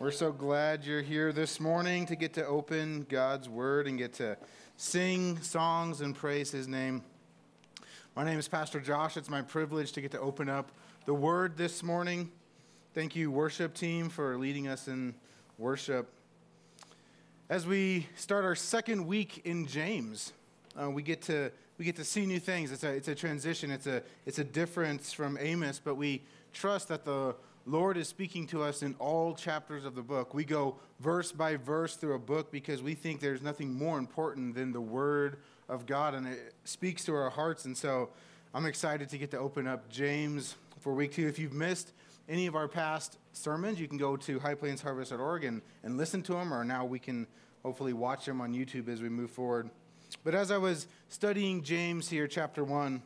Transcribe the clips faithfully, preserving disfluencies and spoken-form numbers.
We're so glad you're here this morning to get to open God's Word and get to sing songs and praise His name. My name is Pastor Josh. It's my privilege to get to open up the Word this morning. Thank you, worship team, for leading us in worship. As we start our second week in James, uh, we get to we get to see new things. It's a it's a transition. It's a it's a difference from Amos, but we trust that the Lord is speaking to us in all chapters of the book. We go verse by verse through a book because we think there's nothing more important than the Word of God, and it speaks to our hearts. And so I'm excited to get to open up James for week two. If you've missed any of our past sermons, you can go to high plains harvest dot org and, and listen to them, or now we can hopefully watch them on YouTube as we move forward. But as I was studying James here, chapter one,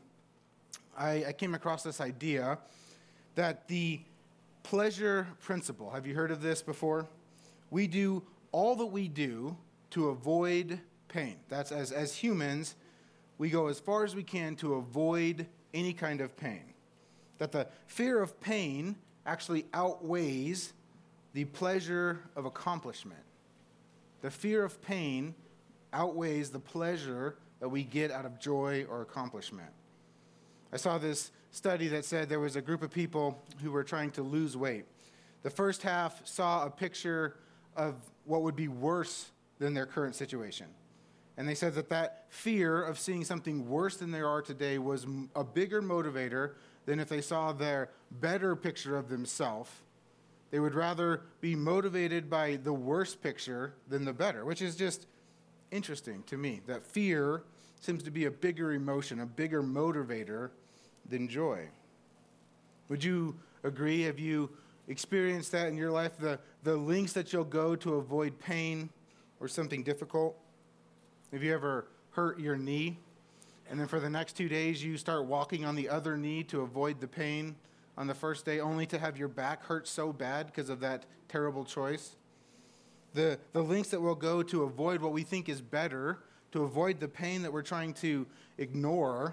I, I came across this idea that the pleasure principle. Have you heard of this before? We do all that we do to avoid pain. That's as, as humans, we go as far as we can to avoid any kind of pain. That the fear of pain actually outweighs the pleasure of accomplishment. The fear of pain outweighs the pleasure that we get out of joy or accomplishment. I saw this study that said there was a group of people who were trying to lose weight. The first half saw a picture of what would be worse than their current situation. And they said that that fear of seeing something worse than they are today was a bigger motivator than if they saw their better picture of themselves. They would rather be motivated by the worst picture than the better, which is just interesting to me, that fear seems to be a bigger emotion, a bigger motivator than joy. Would you agree? Have you experienced that in your life? The, the lengths that you'll go to avoid pain or something difficult? Have you ever hurt your knee, and then for the next two days you start walking on the other knee to avoid the pain on the first day, only to have your back hurt so bad because of that terrible choice? The, the lengths that we'll go to avoid what we think is better, to avoid the pain that we're trying to ignore.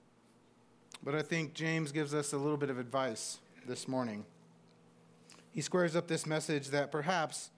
But I think James gives us a little bit of advice this morning. He squares up this message that perhaps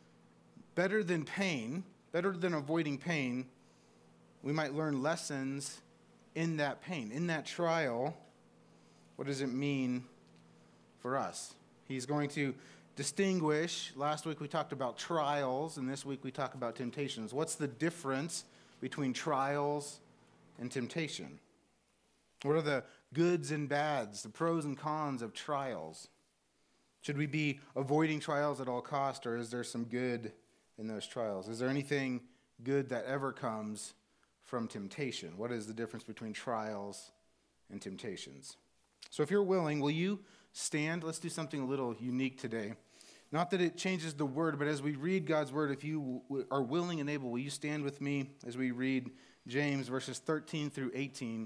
better than pain, better than avoiding pain, we might learn lessons in that pain, in that trial. What does it mean for us? He's going to distinguish. Last week we talked about trials, and this week we talk about temptations. What's the difference between trials and temptation? What are the goods and bads, the pros and cons of trials? Should we be avoiding trials at all costs, or is there some good in those trials? Is there anything good that ever comes from temptation? What is the difference between trials and temptations? So if you're willing, will you stand? Let's do something a little unique today. Not that it changes the word, but as we read God's word, if you are willing and able, will you stand with me as we read James verses thirteen through eighteen?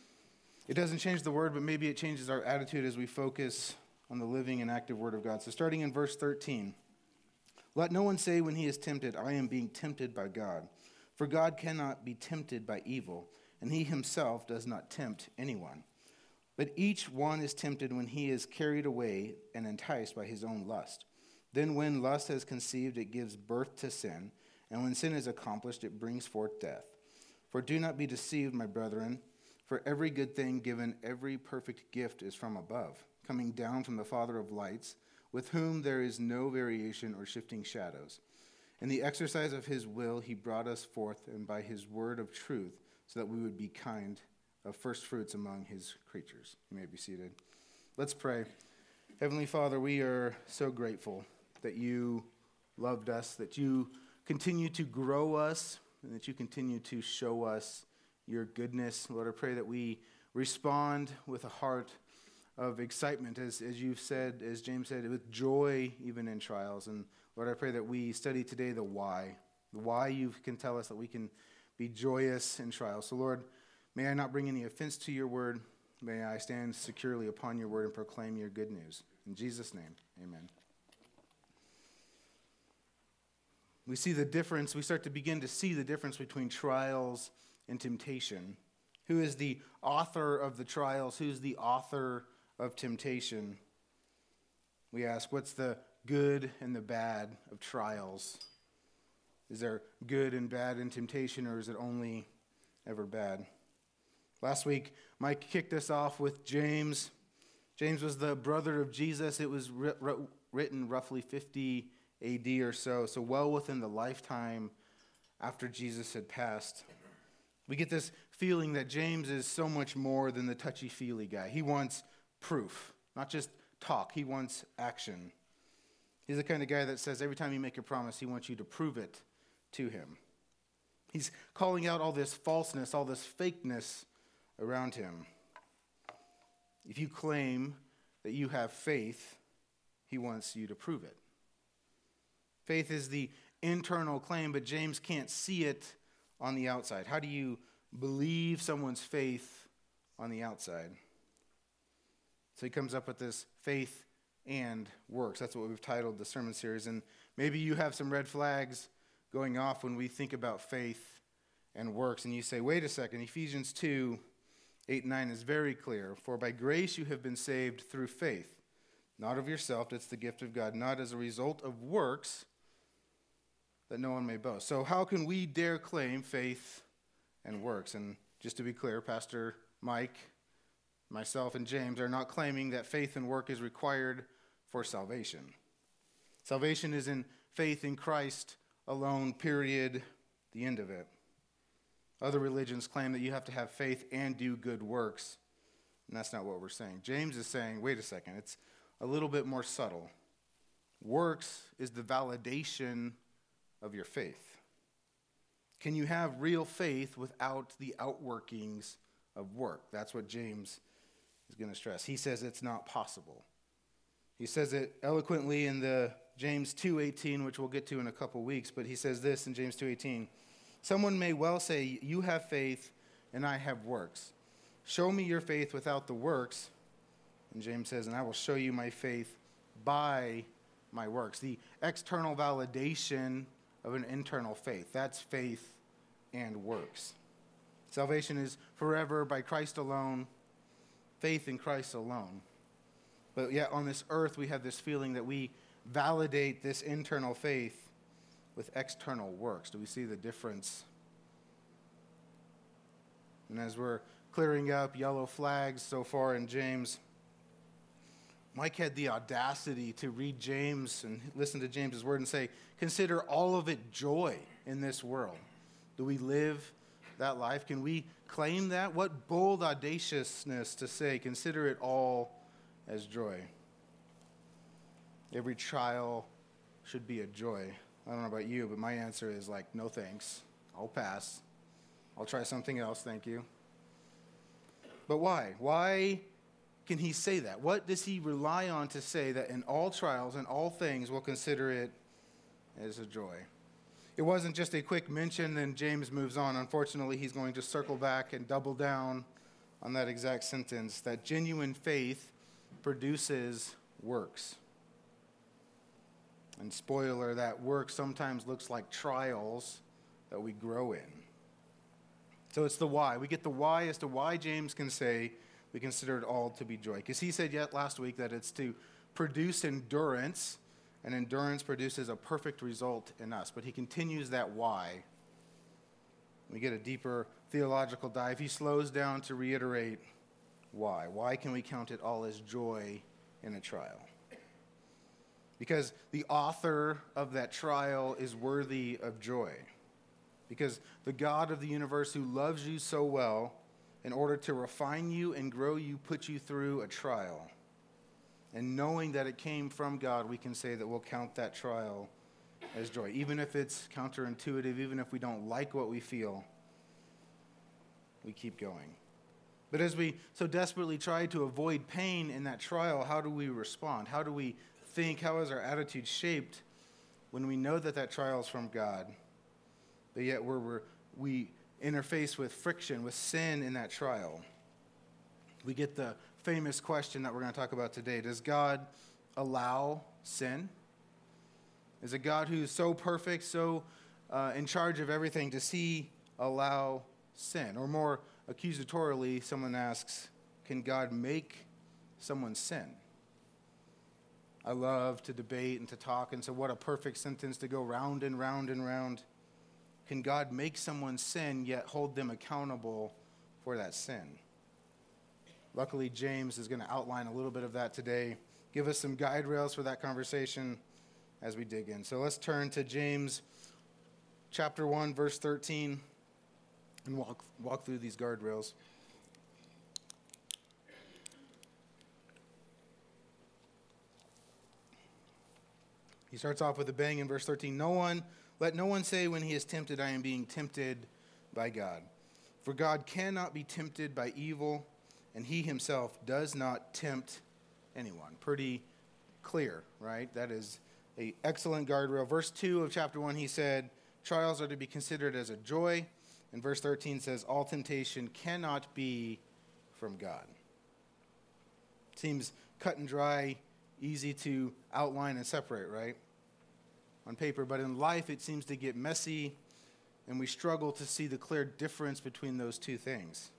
It doesn't change the word, but maybe it changes our attitude as we focus on the living and active word of God. So starting in verse thirteen, let no one say when he is tempted, I am being tempted by God. For God cannot be tempted by evil, and he himself does not tempt anyone. But each one is tempted when he is carried away and enticed by his own lust. Then when lust has conceived, it gives birth to sin. And when sin is accomplished, it brings forth death. For do not be deceived, my brethren. For every good thing given, every perfect gift is from above, coming down from the Father of lights, with whom there is no variation or shifting shadows. In the exercise of his will, he brought us forth, and by his word of truth, so that we would be kind of first fruits among his creatures. You may be seated. Let's pray. Heavenly Father, we are so grateful that you loved us, that you continue to grow us, and that you continue to show us your goodness. Lord, I pray that we respond with a heart of excitement, as, as you've said, as James said, with joy even in trials. And Lord, I pray that we study today the why, the why you can tell us that we can be joyous in trials. So Lord, may I not bring any offense to your word. May I stand securely upon your word and proclaim your good news. In Jesus' name, amen. We see the difference, we start to begin to see the difference between trials and temptation. Who is the author of the trials? Who's the author of temptation? We ask, what's the good and the bad of trials? Is there good and bad in temptation, or is it only ever bad? Last week, Mike kicked us off with James. James was the brother of Jesus. It was ri- ri- written roughly fifty A D or so, so well within the lifetime after Jesus had passed. We get this feeling that James is so much more than the touchy-feely guy. He wants proof, not just talk. He wants action. He's the kind of guy that says every time you make a promise, he wants you to prove it to him. He's calling out all this falseness, all this fakeness around him. If you claim that you have faith, he wants you to prove it. Faith is the internal claim, but James can't see it on the outside. How do you believe someone's faith on the outside? So he comes up with this faith and works. That's what we've titled the sermon series. And maybe you have some red flags going off when we think about faith and works. And you say, wait a second, Ephesians two, eight and nine is very clear. For by grace you have been saved through faith, not of yourself, it's the gift of God, not as a result of works, that no one may boast. So how can we dare claim faith and works? And just to be clear, Pastor Mike, myself, and James are not claiming that faith and work is required for salvation. Salvation is in faith in Christ alone, period, the end of it. Other religions claim that you have to have faith and do good works, and that's not what we're saying. James is saying, wait a second, it's a little bit more subtle. Works is the validation of your faith. Can you have real faith without the outworkings of work? That's what James is going to stress. He says it's not possible. He says it eloquently in the James two eighteen, which we'll get to in a couple weeks, but he says this in James two eighteen. Someone may well say, you have faith and I have works. Show me your faith without the works. And James says, and I will show you my faith by my works. The external validation of an internal faith. That's faith and works. Salvation is forever by Christ alone, faith in Christ alone. But yet on this earth we have this feeling that we validate this internal faith with external works. Do we see the difference? And as we're clearing up yellow flags so far in James, Mike had the audacity to read James and listen to James's word and say, consider all of it joy in this world. Do we live that life? Can we claim that? What bold audaciousness to say, consider it all as joy. Every trial should be a joy. I don't know about you, but my answer is like, no thanks. I'll pass. I'll try something else, thank you. But why? Why can he say that? What does he rely on to say that in all trials and all things we'll consider it as a joy? It wasn't just a quick mention, then James moves on. Unfortunately, he's going to circle back and double down on that exact sentence, that genuine faith produces works. And spoiler, that work sometimes looks like trials that we grow in. So it's the why. We get the why as to why James can say we consider it all to be joy. Because he said yet last week that it's to produce endurance, and endurance produces a perfect result in us. But he continues that why. We get a deeper theological dive. He slows down to reiterate why. Why can we count it all as joy in a trial? Because the author of that trial is worthy of joy. Because the God of the universe who loves you so well, in order to refine you and grow you, put you through a trial. And knowing that it came from God, we can say that we'll count that trial as joy. Even if it's counterintuitive, even if we don't like what we feel, we keep going. But as we so desperately try to avoid pain in that trial, how do we respond? How do we think? How is our attitude shaped when we know that that trial is from God, but yet we're, we're, we interface with friction, with sin in that trial? We get the famous question that we're going to talk about today. Does God allow sin? Is a God who's so perfect, so uh, in charge of everything, does he allow sin? Or more accusatorily, someone asks, can God make someone sin? I love to debate and to talk, and so what a perfect sentence to go round and round and round. Can God make someone sin yet hold them accountable for that sin? Luckily, James is going to outline a little bit of that today, give us some guide rails for that conversation as we dig in. So let's turn to James chapter one, verse thirteen, and walk, walk through these guardrails. He starts off with a bang in verse thirteen. No one, let no one say when he is tempted, I am being tempted by God. For God cannot be tempted by evil, and he himself does not tempt anyone. Pretty clear, right? That is an excellent guardrail. Verse two of chapter one, he said, trials are to be considered as a joy. And verse thirteen says, all temptation cannot be from God. Seems cut and dry, easy to outline and separate, right? On paper, but in life it seems to get messy, and we struggle to see the clear difference between those two things.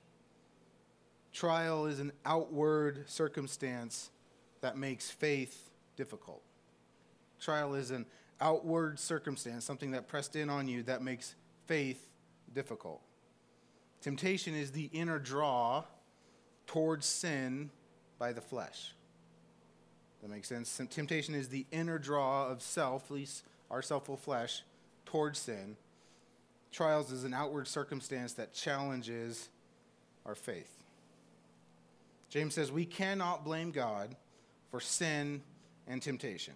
Trial is an outward circumstance that makes faith difficult. Trial is an outward circumstance, something that pressed in on you that makes faith difficult. Temptation is the inner draw towards sin by the flesh. That makes sense? Temptation is the inner draw of self, at least our selfful flesh, towards sin. Trials is an outward circumstance that challenges our faith. James says we cannot blame God for sin and temptation.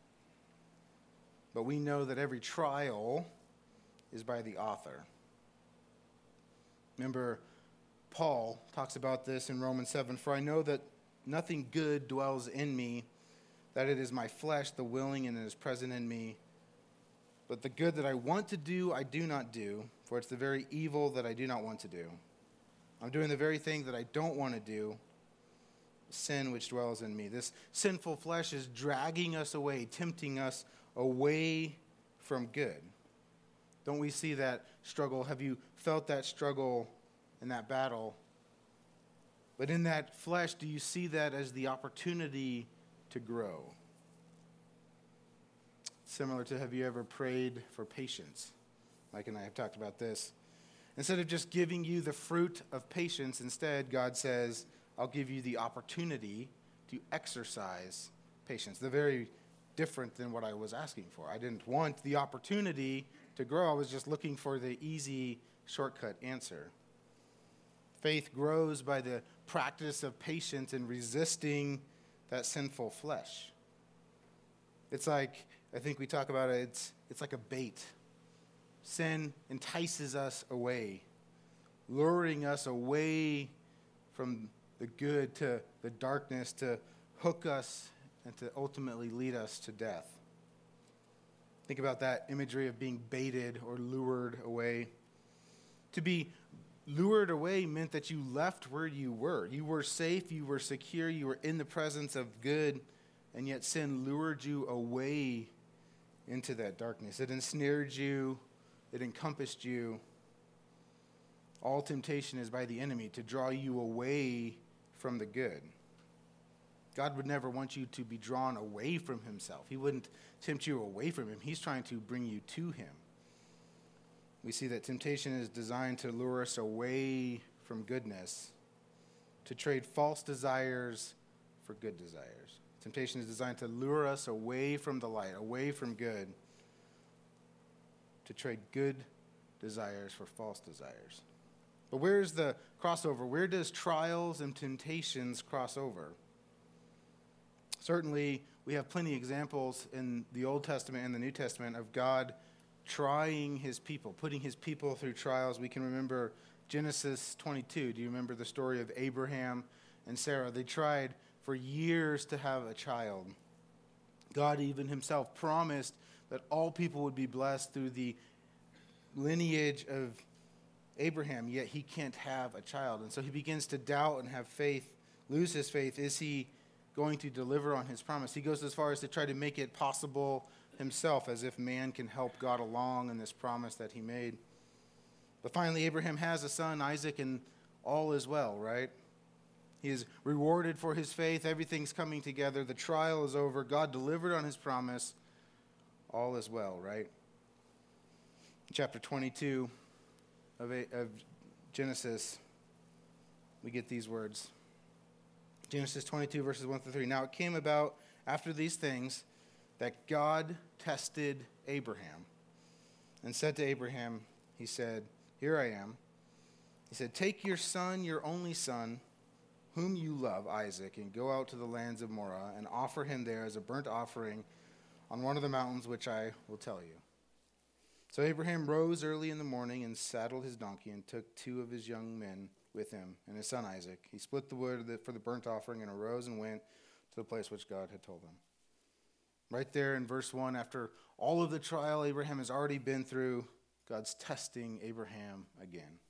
But we know that every trial is by the author. Remember, Paul talks about this in Romans seven, for I know that nothing good dwells in me, that it is my flesh, the willing, and it is present in me. But the good that I want to do, I do not do, for it's the very evil that I do not want to do. I'm doing the very thing that I don't want to do, sin which dwells in me. This sinful flesh is dragging us away, tempting us away from good. Don't we see that struggle? Have you felt that struggle in that battle? But in that flesh, do you see that as the opportunity to grow? Similar to, have you ever prayed for patience? Mike and I have talked about this. Instead of just giving you the fruit of patience, instead, God says, I'll give you the opportunity to exercise patience. They're very different than what I was asking for. I didn't want the opportunity to grow. I was just looking for the easy, shortcut answer. Faith grows by the practice of patience and resisting that sinful flesh. It's like, I think we talk about it, it's, it's like a bait. Sin entices us away, luring us away from the good to the darkness, to hook us and to ultimately lead us to death. Think about that imagery of being baited or lured away. To be lured away meant that you left where you were. You were safe, you were secure, you were in the presence of good, and yet sin lured you away into that darkness. It ensnared you, it encompassed you. All temptation is by the enemy to draw you away from the good. God would never want you to be drawn away from himself. He wouldn't tempt you away from him. He's trying to bring you to him. We see that temptation is designed to lure us away from goodness, to trade false desires for good desires. Temptation is designed to lure us away from the light, away from good, to trade good desires for false desires. But where's the crossover? Where does trials and temptations cross over? Certainly, we have plenty of examples in the Old Testament and the New Testament of God trying his people, putting his people through trials. We can remember Genesis twenty-two. Do you remember the story of Abraham and Sarah? They tried for years to have a child. God even himself promised that all people would be blessed through the lineage of Abraham, yet he can't have a child. And so he begins to doubt and have faith, lose his faith. Is he going to deliver on his promise? He goes as far as to try to make it possible himself, as if man can help God along in this promise that he made. But finally, Abraham has a son, Isaac, and all is well, right? He is rewarded for his faith. Everything's coming together. The trial is over. God delivered on his promise. All is well, right? Chapter twenty-two of, of Genesis, we get these words. Genesis twenty-two, verses one through three. Now it came about after these things that God tested Abraham and said to Abraham, he said, "Here I am." He said, "Take your son, your only son, whom you love, Isaac, and go out to the lands of Moriah and offer him there as a burnt offering on one of the mountains which I will tell you." So Abraham rose early in the morning and saddled his donkey and took two of his young men with him and his son Isaac. He split the wood for the burnt offering and arose and went to the place which God had told him. Right there in verse one, after all of the trial Abraham has already been through, God's testing Abraham again.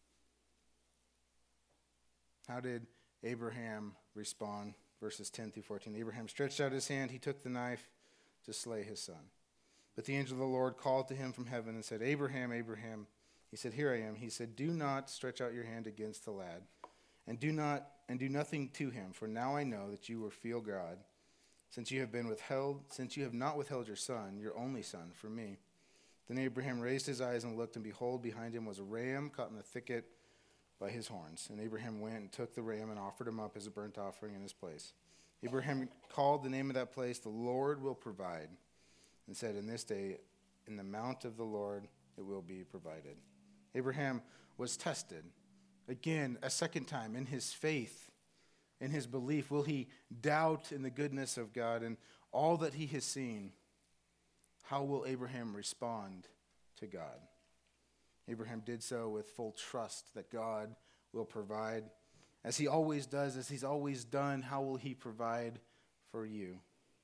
How did Abraham respond? Verses ten through fourteen. Abraham stretched out his hand. He took the knife to slay his son. But the angel of the Lord called to him from heaven and said, "Abraham, Abraham." He said, "Here I am." He said, "Do not stretch out your hand against the lad, and do not and do nothing to him, for now I know that you will fear God, since you have been withheld, since you have not withheld your son, your only son, from me." Then Abraham raised his eyes and looked, and behold, behind him was a ram caught in the thicket by his horns. And Abraham went and took the ram and offered him up as a burnt offering in his place. Abraham called the name of that place, "The Lord will provide," and said, "In this day, in the mount of the Lord, it will be provided." Abraham was tested again, a second time, in his faith, in his belief. Will he doubt in the goodness of God and all that he has seen? How will Abraham respond to God? Abraham did so with full trust that God will provide. As he always does, as he's always done, how will he provide for you?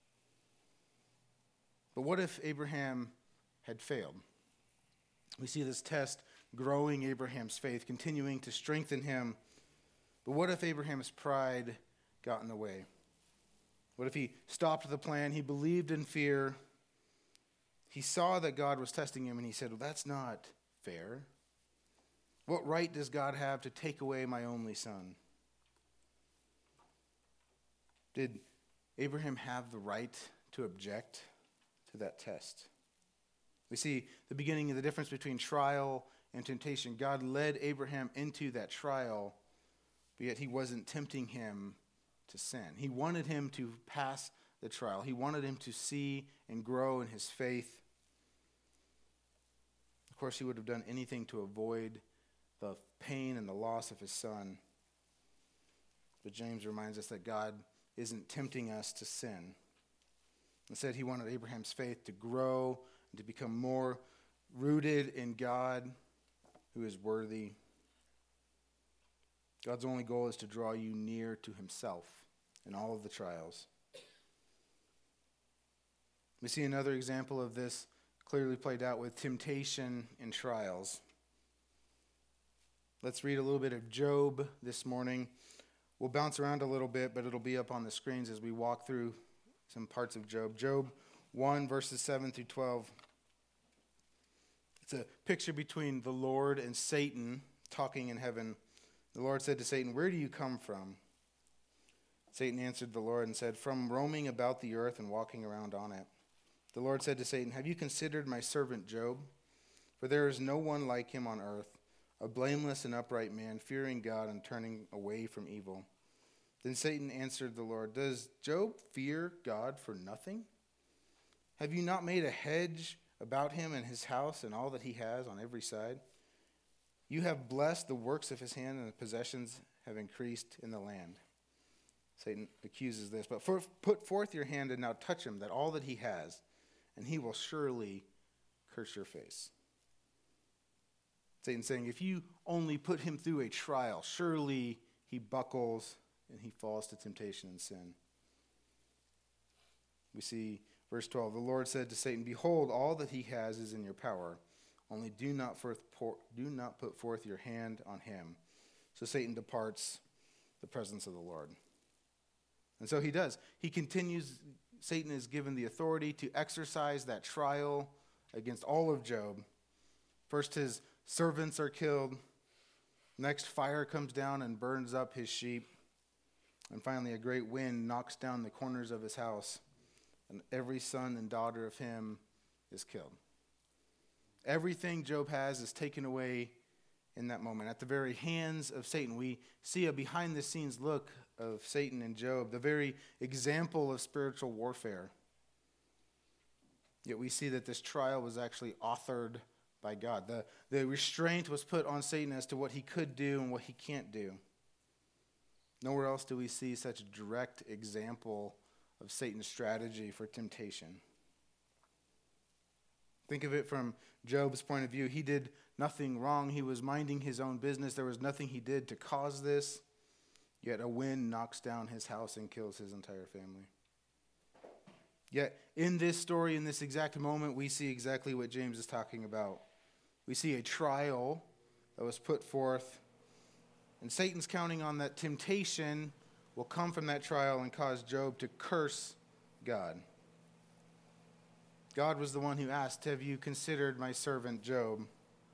But what if Abraham had failed? We see this test growing Abraham's faith, continuing to strengthen him. But what if Abraham's pride got in the way? What if he stopped the plan? He believed in fear. He saw that God was testing him, and he said, "Well, that's not fair. What right does God have to take away my only son?" Did Abraham have the right to object to that test? We see the beginning of the difference between trial and temptation. God led Abraham into that trial, but yet he wasn't tempting him to sin. He wanted him to pass the trial. He wanted him to see and grow in his faith. Of course, he would have done anything to avoid the pain and the loss of his son. But James reminds us that God isn't tempting us to sin. Instead, he wanted Abraham's faith to grow and to become more rooted in God, who is worthy. God's only goal is to draw you near to himself in all of the trials. We see another example of this clearly played out with temptation and trials. Let's read a little bit of Job this morning. We'll bounce around a little bit, but it'll be up on the screens as we walk through some parts of Job. Job one, verses seven through twelve. It's a picture between the Lord and Satan talking in heaven. The Lord said to Satan, "Where do you come from?" Satan answered the Lord and said, "From roaming about the earth and walking around on it." The Lord said to Satan, "Have you considered my servant Job? For there is no one like him on earth, a blameless and upright man, fearing God and turning away from evil." Then Satan answered the Lord, "Does Job fear God for nothing? Have you not made a hedge about him and his house and all that he has on every side? You have blessed the works of his hand, and the possessions have increased in the land." Satan accuses this, "But for, put forth your hand and now touch him, that all that he has, and he will surely curse your face." Satan's saying, if you only put him through a trial, surely he buckles and he falls to temptation and sin. We see verse twelve, the Lord said to Satan, "Behold, all that he has is in your power. Only do not, forth, pour, do not put forth your hand on him." So Satan departs the presence of the Lord. And so he does. He continues. Satan is given the authority to exercise that trial against all of Job. First, his servants are killed. Next, fire comes down and burns up his sheep. And finally, a great wind knocks down the corners of his house, and every son and daughter of him is killed. Everything Job has is taken away in that moment. At the very hands of Satan, we see a behind-the-scenes look of Satan and Job, the very example of spiritual warfare. Yet we see that this trial was actually authored by God. The, the restraint was put on Satan as to what he could do and what he can't do. Nowhere else do we see such a direct example of Satan's strategy for temptation. Think of it from Job's point of view. He did nothing wrong. He was minding his own business. There was nothing he did to cause this. Yet a wind knocks down his house and kills his entire family. Yet in this story, in this exact moment, we see exactly what James is talking about. We see a trial that was put forth, and Satan's counting on that temptation will come from that trial and cause Job to curse God. God was the one who asked, "Have you considered my servant Job?"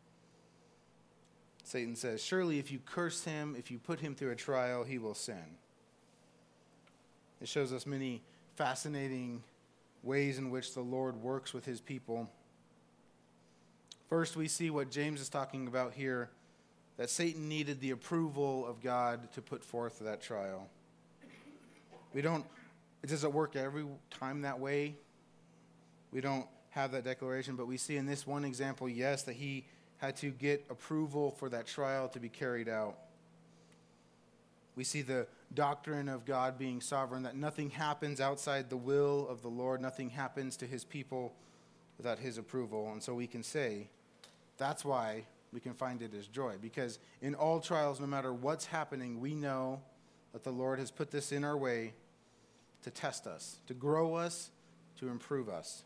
Satan says, "Surely if you curse him, if you put him through a trial, he will sin." It shows us many fascinating ways in which the Lord works with his people. First, we see what James is talking about here, that Satan needed the approval of God to put forth that trial. We don't, it doesn't work every time that way. We don't have that declaration, but we see in this one example, yes, that he had to get approval for that trial to be carried out. We see the doctrine of God being sovereign, that nothing happens outside the will of the Lord, nothing happens to his people without his approval. And so we can say, that's why we can find it as joy, because in all trials, no matter what's happening, we know that the Lord has put this in our way to test us, to grow us, to improve us.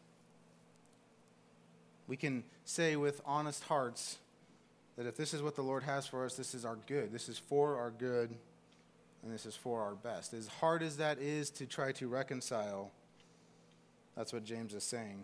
We can say with honest hearts that if this is what the Lord has for us, this is our good. This is for our good, and this is for our best. As hard as that is to try to reconcile, that's what James is saying.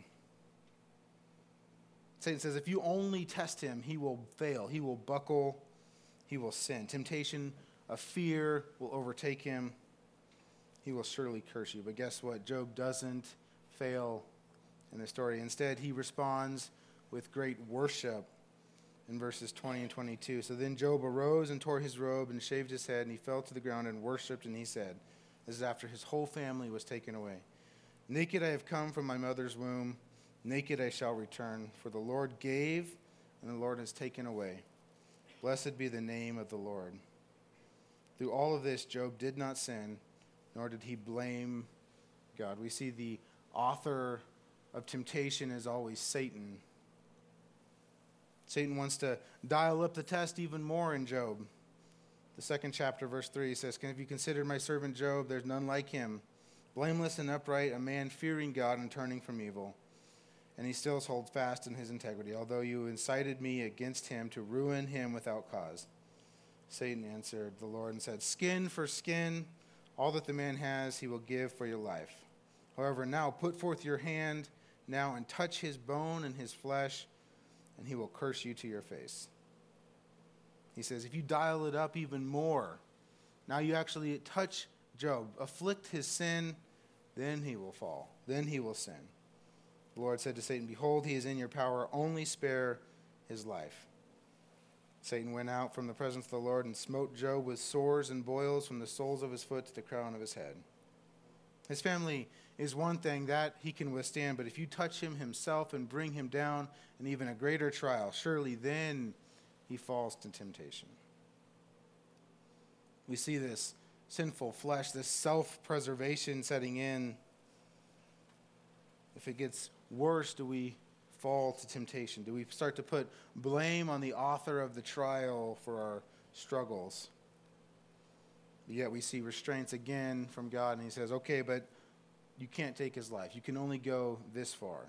Satan says, if you only test him, he will fail. He will buckle. He will sin. Temptation of fear will overtake him. He will surely curse you. But guess what? Job doesn't fail in the story. Instead, he responds with great worship in verses twenty and twenty-two. So then Job arose and tore his robe and shaved his head, and he fell to the ground and worshipped, and he said, this is after his whole family was taken away, naked I have come from my mother's womb, naked I shall return, for the Lord gave, and the Lord has taken away. Blessed be the name of the Lord. Through all of this, Job did not sin, nor did he blame God. We see the author of temptation is always Satan. Satan wants to dial up the test even more in Job. The second chapter, verse three, says, have you considered my servant Job? There's none like him, blameless and upright, a man fearing God and turning from evil. And he still holds fast in his integrity, although you incited me against him to ruin him without cause. Satan answered the Lord and said, skin for skin, all that the man has he will give for your life. However, now put forth your hand now and touch his bone and his flesh, and he will curse you to your face. He says, if you dial it up even more, now you actually touch Job, afflict his sin, then he will fall, then he will sin. The Lord said to Satan, behold, he is in your power, only spare his life. Satan went out from the presence of the Lord and smote Job with sores and boils from the soles of his foot to the crown of his head. His family is one thing that he can withstand, but if you touch him himself and bring him down in even a greater trial, surely then he falls to temptation. We see this sinful flesh, this self-preservation setting in. If it gets worse, do we fall to temptation? Do we start to put blame on the author of the trial for our struggles? Yet we see restraints again from God, and he says, okay, but you can't take his life. You can only go this far.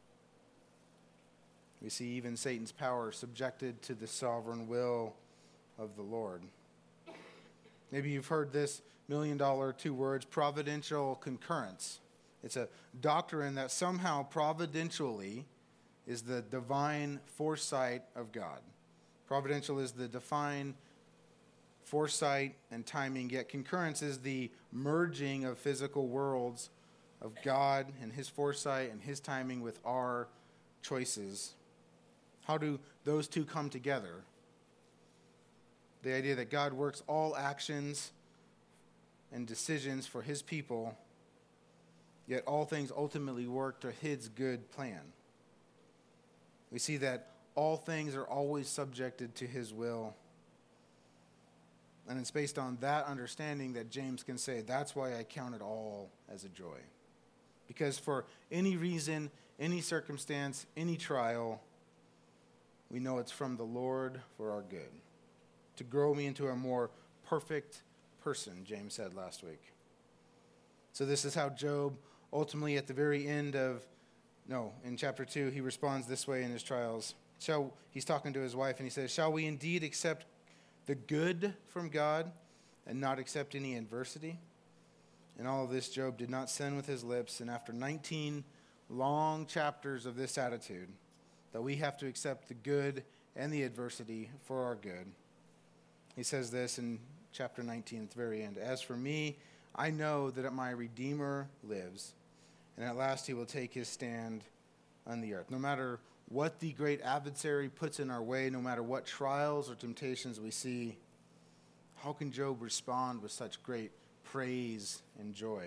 We see even Satan's power subjected to the sovereign will of the Lord. Maybe you've heard this million dollar two words, providential concurrence. It's a doctrine that somehow providentially is the divine foresight of God. Providential is the divine foresight and timing, yet concurrence is the merging of physical worlds of God and his foresight and his timing with our choices. How do those two come together? The idea that God works all actions and decisions for his people, yet all things ultimately work to his good plan. We see that all things are always subjected to his will. And it's based on that understanding that James can say, that's why I count it all as a joy. Because for any reason, any circumstance, any trial, we know it's from the Lord for our good, to grow me into a more perfect person, James said last week. So this is how Job ultimately at the very end of, no, in chapter two, he responds this way in his trials. Shall, he's talking to his wife and he says, shall we indeed accept the good from God and not accept any adversity? In all of this, Job did not sin with his lips, and after nineteen long chapters of this attitude, that we have to accept the good and the adversity for our good, he says this in chapter nineteen at the very end. As for me, I know that my Redeemer lives, and at last he will take his stand on the earth. No matter what the great adversary puts in our way, no matter what trials or temptations we see, how can Job respond with such great praise and joy?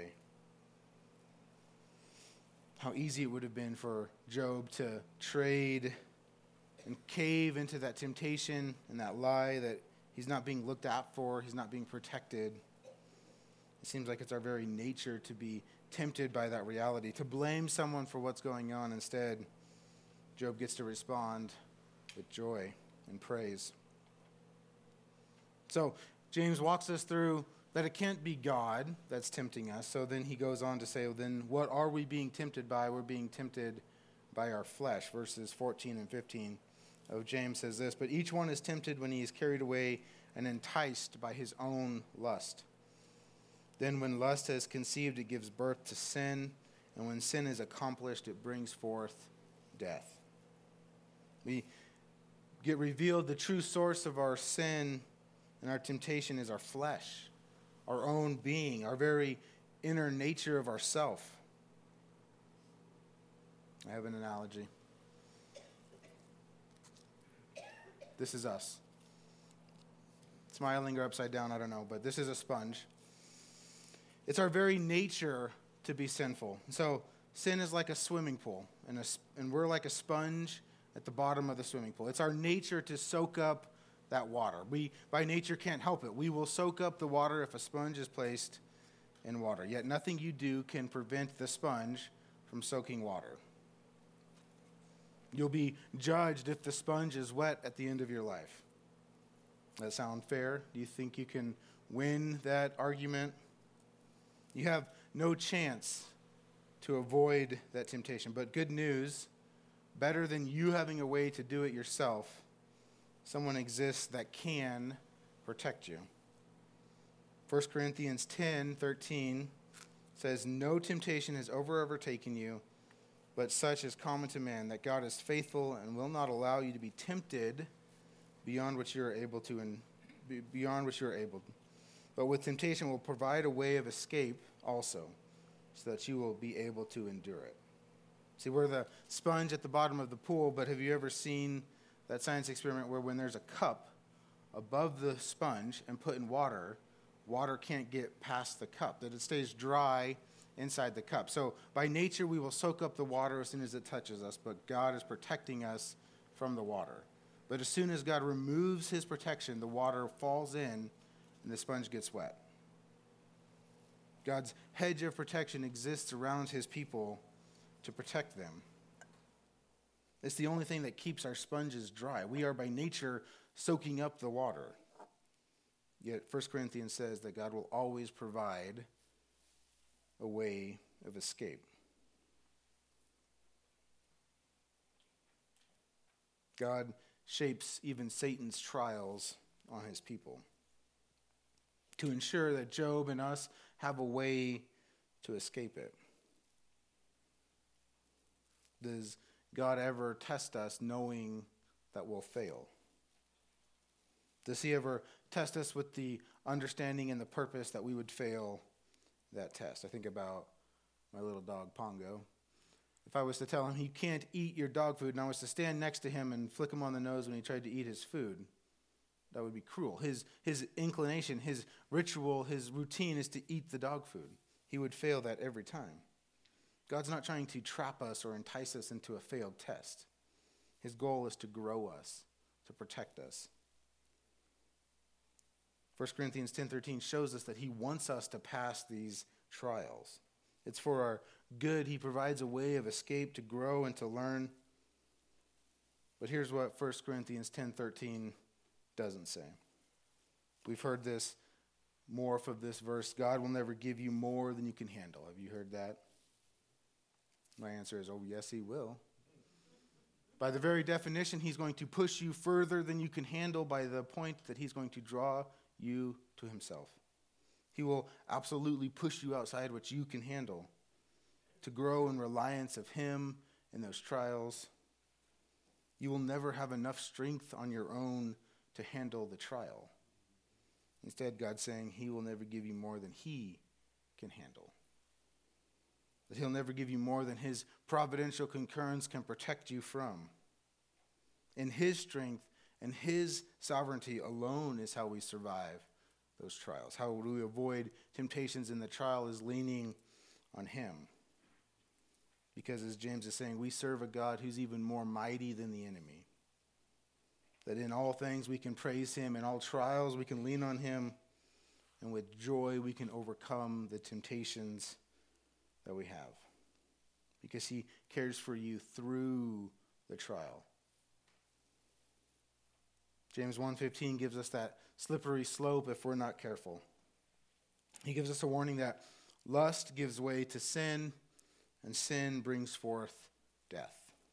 How easy it would have been for Job to trade and cave into that temptation and that lie that he's not being looked out for, he's not being protected. It seems like it's our very nature to be tempted by that reality, to blame someone for what's going on. Instead, Job gets to respond with joy and praise. So James walks us through that it can't be God that's tempting us. So then he goes on to say, well, then what are we being tempted by? We're being tempted by our flesh. Verses fourteen and fifteen of James says this, but each one is tempted when he is carried away and enticed by his own lust. Then when lust has conceived, it gives birth to sin. And when sin is accomplished, it brings forth death. We get revealed the true source of our sin and our temptation is our flesh, our own being, our very inner nature of ourself. I have an analogy. This is us. Smiling or upside down, I don't know, but this is a sponge. It's our very nature to be sinful. So sin is like a swimming pool, and, a, and we're like a sponge at the bottom of the swimming pool. It's our nature to soak up that water. We, by nature, can't help it. We will soak up the water if a sponge is placed in water. Yet nothing you do can prevent the sponge from soaking water. You'll be judged if the sponge is wet at the end of your life. Does that sound fair? Do you think you can win that argument? You have no chance to avoid that temptation. But good news, better than you having a way to do it yourself, someone exists that can protect you. First Corinthians ten thirteen says, no temptation has over overtaken you, but such is common to man, that God is faithful and will not allow you to be tempted beyond what you are able to, and beyond what you are able. But with temptation will provide a way of escape also, so that you will be able to endure it. See, we're the sponge at the bottom of the pool, but have you ever seen that science experiment where when there's a cup above the sponge and put in water, water can't get past the cup, that it stays dry inside the cup. So by nature, we will soak up the water as soon as it touches us, but God is protecting us from the water. But as soon as God removes his protection, the water falls in and the sponge gets wet. God's hedge of protection exists around his people to protect them. It's the only thing that keeps our sponges dry. We are by nature soaking up the water. Yet First Corinthians says that God will always provide a way of escape. God shapes even Satan's trials on his people to ensure that Job and us have a way to escape it. Does God ever test us knowing that we'll fail? Does he ever test us with the understanding and the purpose that we would fail that test? I think about my little dog, Pongo. If I was to tell him he can't eat your dog food, and I was to stand next to him and flick him on the nose when he tried to eat his food, that would be cruel. His, his inclination, his ritual, his routine is to eat the dog food. He would fail that every time. God's not trying to trap us or entice us into a failed test. His goal is to grow us, to protect us. First Corinthians ten thirteen shows us that he wants us to pass these trials. It's for our good. He provides a way of escape to grow and to learn. But here's what First Corinthians ten thirteen doesn't say. We've heard this morph of this verse. God will never give you more than you can handle. Have you heard that? My answer is, oh, yes, he will. By the very definition, he's going to push you further than you can handle by the point that he's going to draw you to himself. He will absolutely push you outside what you can handle to grow in reliance of him in those trials. You will never have enough strength on your own to handle the trial. Instead, God's saying he will never give you more than he can handle. That he'll never give you more than his providential concurrence can protect you from. In his strength and his sovereignty alone is how we survive those trials. How do we avoid temptations in the trial is leaning on him. Because as James is saying, we serve a God who's even more mighty than the enemy. That in all things we can praise him, in all trials we can lean on him, and with joy we can overcome the temptations that we have. Because he cares for you through the trial. James one fifteen gives us that slippery slope if we're not careful. He gives us a warning that lust gives way to sin, and sin brings forth death.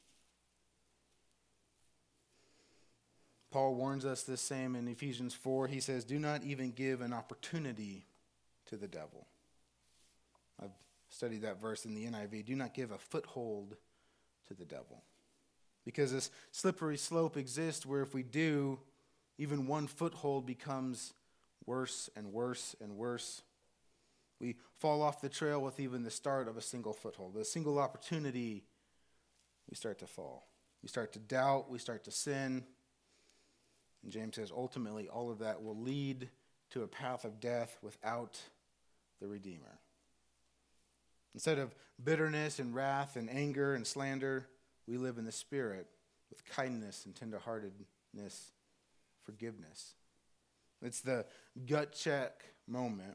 Paul warns us this same in Ephesians four. He says, do not even give an opportunity to the devil. I've studied that verse in the N I V. Do not give a foothold to the devil. Because this slippery slope exists where if we do, even one foothold becomes worse and worse and worse. We fall off the trail with even the start of a single foothold. A single opportunity, we start to fall. We start to doubt. We start to sin. And James says, ultimately, all of that will lead to a path of death without the Redeemer. Instead of bitterness and wrath and anger and slander, we live in the Spirit with kindness and tenderheartedness, forgiveness. It's the gut check moment.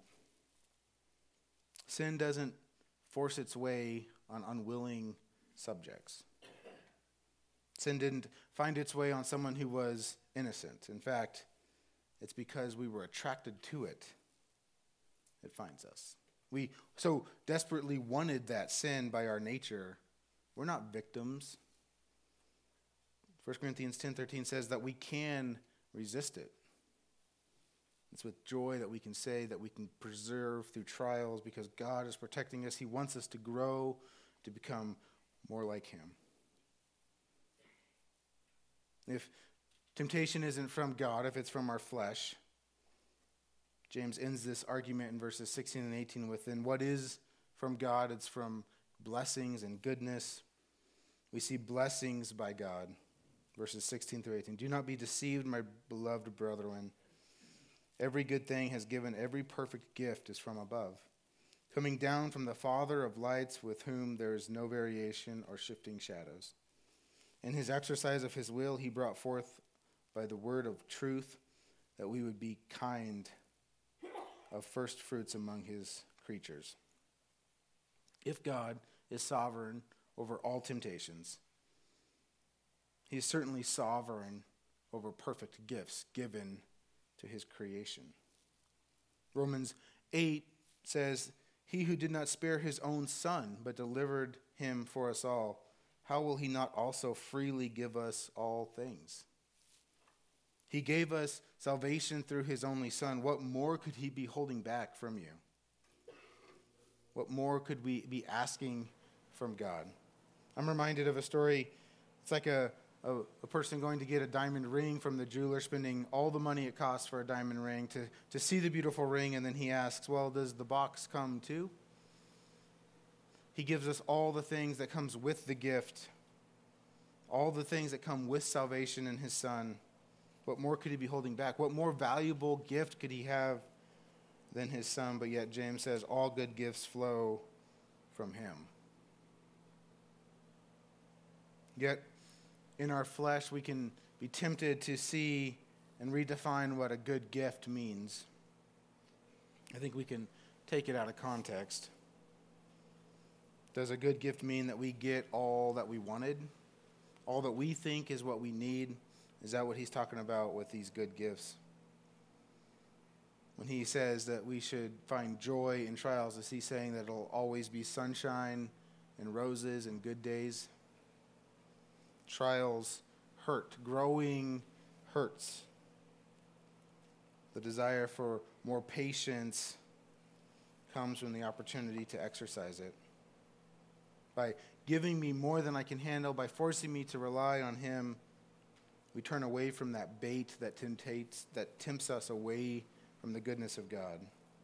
Sin doesn't force its way on unwilling subjects. Sin didn't find its way on someone who was innocent. In fact, it's because we were attracted to it, it finds us. We so desperately wanted that sin by our nature. We're not victims. First Corinthians ten thirteen says that we can resist it. It's with joy that we can say that we can preserve through trials because God is protecting us. He wants us to grow, to become more like him. If temptation isn't from God, if it's from our flesh, James ends this argument in verses sixteen and eighteen with, then what is from God? It's from blessings and goodness. We see blessings by God, verses sixteen through eighteen. Do not be deceived, my beloved brethren. Every good thing has given, every perfect gift is from above, coming down from the Father of lights, with whom there is no variation or shifting shadows. In his exercise of his will, he brought forth by the word of truth that we would be kind of first fruits among his creatures. If God is sovereign over all temptations, he is certainly sovereign over perfect gifts given to his creation. Romans eight says, he who did not spare his own son, but delivered him for us all, how will he not also freely give us all things? He gave us salvation through his only son. What more could he be holding back from you? What more could we be asking from God? I'm reminded of a story. It's like a a, a person going to get a diamond ring from the jeweler, spending all the money it costs for a diamond ring to, to see the beautiful ring, and then he asks, well, does the box come too? He gives us all the things that comes with the gift, all the things that come with salvation in his Son. What more could he be holding back? What more valuable gift could he have than his Son? But yet James says all good gifts flow from him. Yet in our flesh we can be tempted to see and redefine what a good gift means. I think we can take it out of context. Does a good gift mean that we get all that we wanted? All that we think is what we need? Is that what he's talking about with these good gifts? When he says that we should find joy in trials, is he saying that it'll always be sunshine and roses and good days? Trials hurt. Growing hurts. The desire for more patience comes from the opportunity to exercise it. By giving me more than I can handle, by forcing me to rely on him, we turn away from that bait that temptates, that tempts us away from the goodness of God.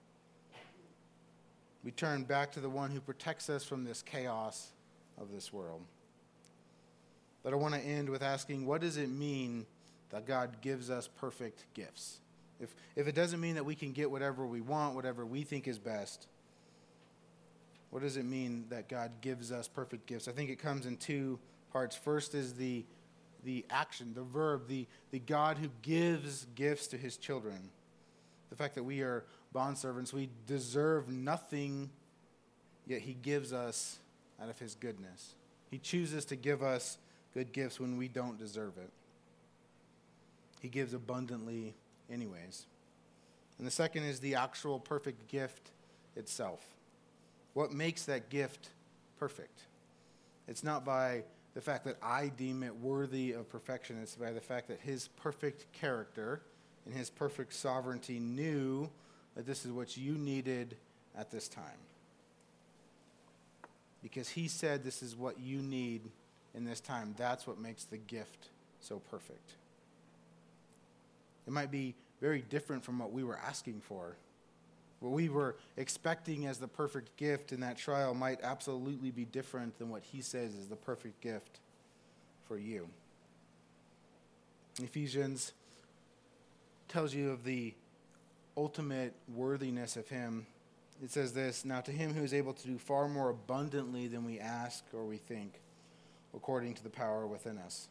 We turn back to the one who protects us from this chaos of this world. But I want to end with asking, what does it mean that God gives us perfect gifts? If, if it doesn't mean that we can get whatever we want, whatever we think is best, what does it mean that God gives us perfect gifts? I think it comes in two parts. First is the, the action, the verb, the, the God who gives gifts to his children. The fact that we are bondservants, we deserve nothing, yet he gives us out of his goodness. He chooses to give us good gifts when we don't deserve it. He gives abundantly anyways. And the second is the actual perfect gift itself. What makes that gift perfect? It's not by the fact that I deem it worthy of perfection. It's by the fact that his perfect character and his perfect sovereignty knew that this is what you needed at this time. Because he said this is what you need in this time. That's what makes the gift so perfect. It might be very different from what we were asking for. What we were expecting as the perfect gift in that trial might absolutely be different than what he says is the perfect gift for you. Ephesians tells you of the ultimate worthiness of him. It says this, now to him who is able to do far more abundantly than we ask or we think, according to the power within us.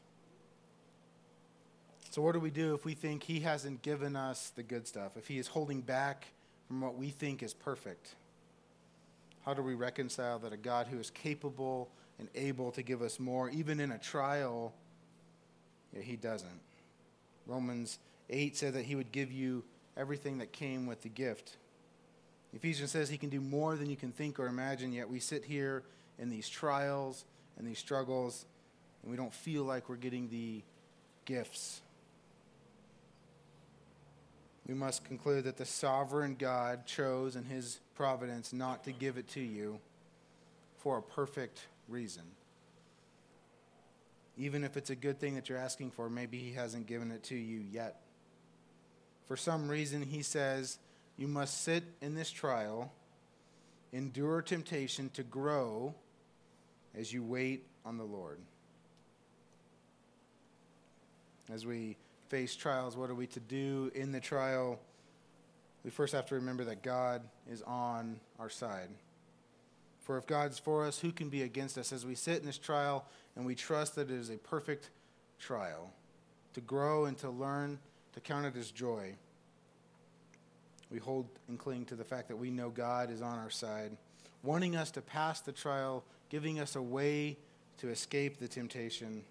So what do we do if we think he hasn't given us the good stuff? If he is holding back from what we think is perfect? How do we reconcile that a God who is capable and able to give us more, even in a trial, yet he doesn't? Romans eight said that he would give you everything that came with the gift. Ephesians says he can do more than you can think or imagine, yet we sit here in these trials and these struggles, and we don't feel like we're getting the gifts. We must conclude that the sovereign God chose in his providence not to give it to you for a perfect reason. Even if it's a good thing that you're asking for, maybe he hasn't given it to you yet. For some reason, he says, you must sit in this trial, endure temptation to grow as you wait on the Lord. As we face trials, what are we to do in the trial? We first have to remember that God is on our side. For if God's for us, who can be against us? As we sit in this trial and we trust that it is a perfect trial, to grow and to learn, to count it as joy, we hold and cling to the fact that we know God is on our side, wanting us to pass the trial, giving us a way to escape the temptation.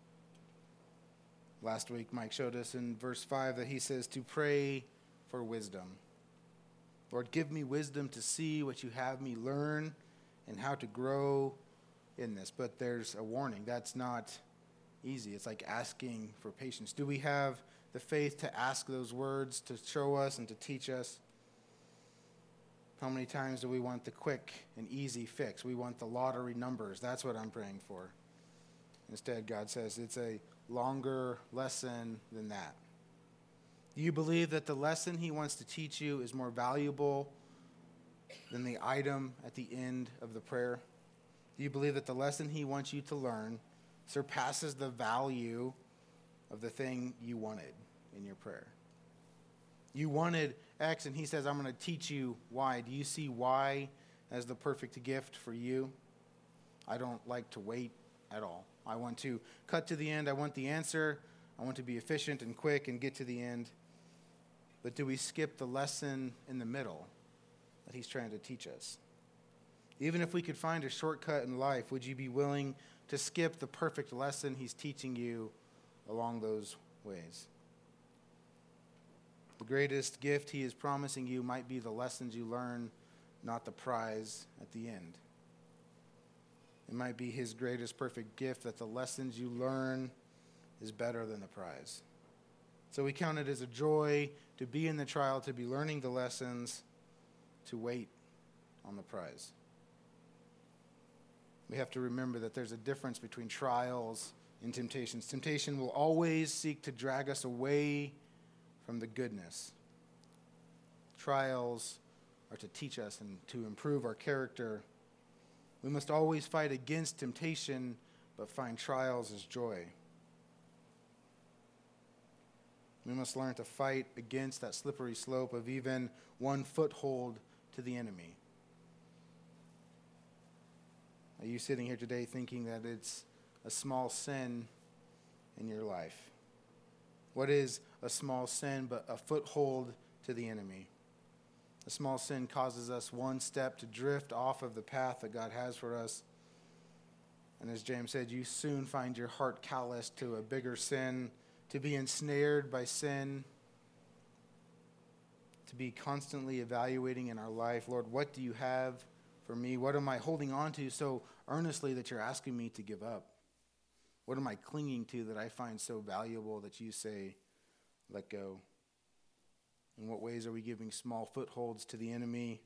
Last week, Mike showed us in verse five that he says to pray for wisdom. Lord, give me wisdom to see what you have me learn and how to grow in this. But there's a warning. That's not easy. It's like asking for patience. Do we have the faith to ask those words, to show us and to teach us? How many times do we want the quick and easy fix? We want the lottery numbers. That's what I'm praying for. Instead, God says it's a longer lesson than that. Do you believe that the lesson he wants to teach you is more valuable than the item at the end of the prayer? Do you believe that the lesson he wants you to learn surpasses the value of the thing you wanted in your prayer? You wanted X, and he says, I'm going to teach you Y. Do you see Y as the perfect gift for you? I don't like to wait at all. I want to cut to the end. I want the answer. I want to be efficient and quick and get to the end. But do we skip the lesson in the middle that he's trying to teach us? Even if we could find a shortcut in life, would you be willing to skip the perfect lesson he's teaching you along those ways? The greatest gift he is promising you might be the lessons you learn, not the prize at the end. It might be his greatest perfect gift that the lessons you learn is better than the prize. So we count it as a joy to be in the trial, to be learning the lessons, to wait on the prize. We have to remember that there's a difference between trials and temptations. Temptation will always seek to drag us away from the goodness. Trials are to teach us and to improve our character. We must always fight against temptation, but find trials as joy. We must learn to fight against that slippery slope of even one foothold to the enemy. Are you sitting here today thinking that it's a small sin in your life? What is a small sin but a foothold to the enemy? A small sin causes us one step to drift off of the path that God has for us. And as James said, you soon find your heart calloused to a bigger sin, to be ensnared by sin, to be constantly evaluating in our life, Lord, what do you have for me? What am I holding on to so earnestly that you're asking me to give up? What am I clinging to that I find so valuable that you say, let go? In what ways are we giving small footholds to the enemy?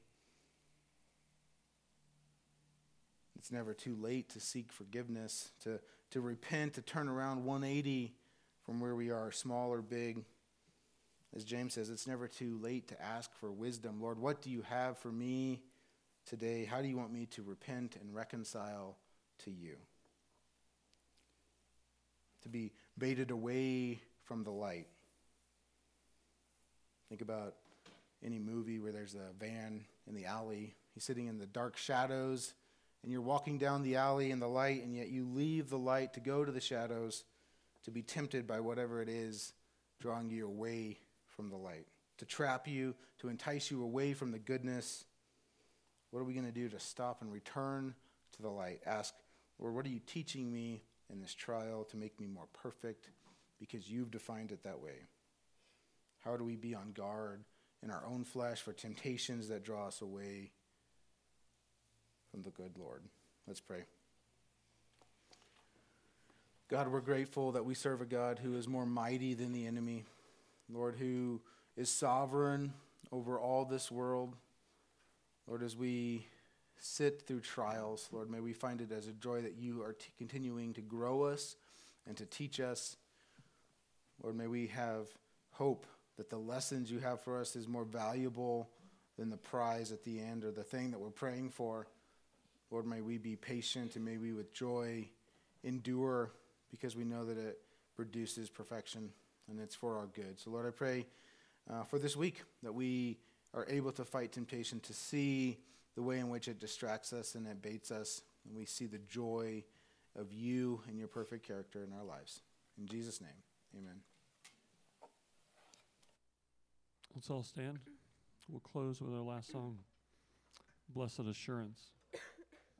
It's never too late to seek forgiveness, to, to repent, to turn around one eighty from where we are, small or big. As James says, it's never too late to ask for wisdom. Lord, what do you have for me today? How do you want me to repent and reconcile to you? To be baited away from the light. Think about any movie where there's a van in the alley. He's sitting in the dark shadows, and you're walking down the alley in the light, and yet you leave the light to go to the shadows to be tempted by whatever it is drawing you away from the light, to trap you, to entice you away from the goodness. What are we going to do to stop and return to the light? Ask, Lord, what are you teaching me in this trial to make me more perfect because you've defined it that way? How do we be on guard in our own flesh for temptations that draw us away from the good Lord? Let's pray. God, we're grateful that we serve a God who is more mighty than the enemy. Lord, who is sovereign over all this world. Lord, as we sit through trials, Lord, may we find it as a joy that you are t- continuing to grow us and to teach us. Lord, may we have hope that the lessons you have for us is more valuable than the prize at the end or the thing that we're praying for. Lord, may we be patient and may we with joy endure because we know that it produces perfection and it's for our good. So Lord, I pray uh, for this week that we are able to fight temptation, to see the way in which it distracts us and it baits us, and we see the joy of you and your perfect character in our lives. In Jesus' name, amen. Let's all stand. We'll close with our last song, Blessed Assurance.